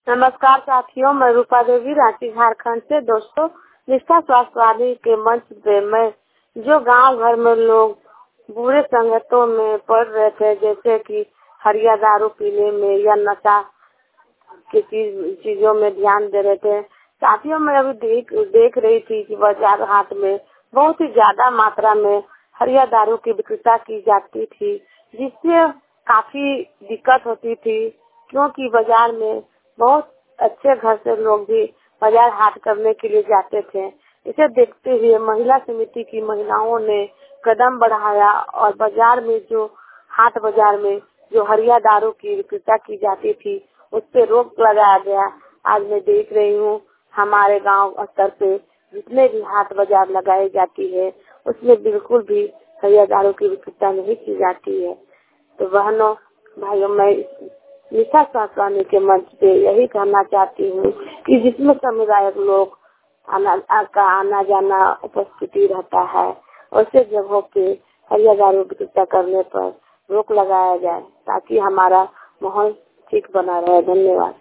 नमस्कार साथियों, मैं रूपा देवी रांची झारखंड से। दोस्तों, निष्ठा स्वास्थ्य वाली के मंच पे मैं जो गांव घर में लोग बुरे संगतों में पड़ रहे थे, जैसे कि हरिया दारू पीने में या नशा की चीजों में ध्यान दे रहे थे। साथियों, मैं अभी देख रही थी कि बाजार हाट में बहुत ही ज्यादा मात्रा में हरिया दारू की विक्रेता की जाती थी, जिससे काफी दिक्कत होती थी, क्योंकि बाजार में बहुत अच्छे घर से लोग भी बाजार हाट करने के लिए जाते थे। इसे देखते हुए महिला समिति की महिलाओं ने कदम बढ़ाया और बाजार में हाट बाजार में जो हरिया दारू की विक्रेता की जाती थी, उस पे रोक लगाया गया। आज मैं देख रही हूँ हमारे गांव स्तर पे जितने भी हाट बाजार लगाई जाती है, उसमें बिल्कुल भी हरिया दारू की विक्रेता नहीं की जाती है। तो बहनों भाइयों, मैं निष्ठा स्वास्थ्य वाली के मंच पे यही कहना चाहती हूँ कि जिसमें समुदायिक लोग आना जाना उपस्थिति रहता है, ऐसे जगहों पे हरिया दारू विक्रेता करने पर रोक लगाया जाए, ताकि हमारा माहौल ठीक बना रहे। धन्यवाद।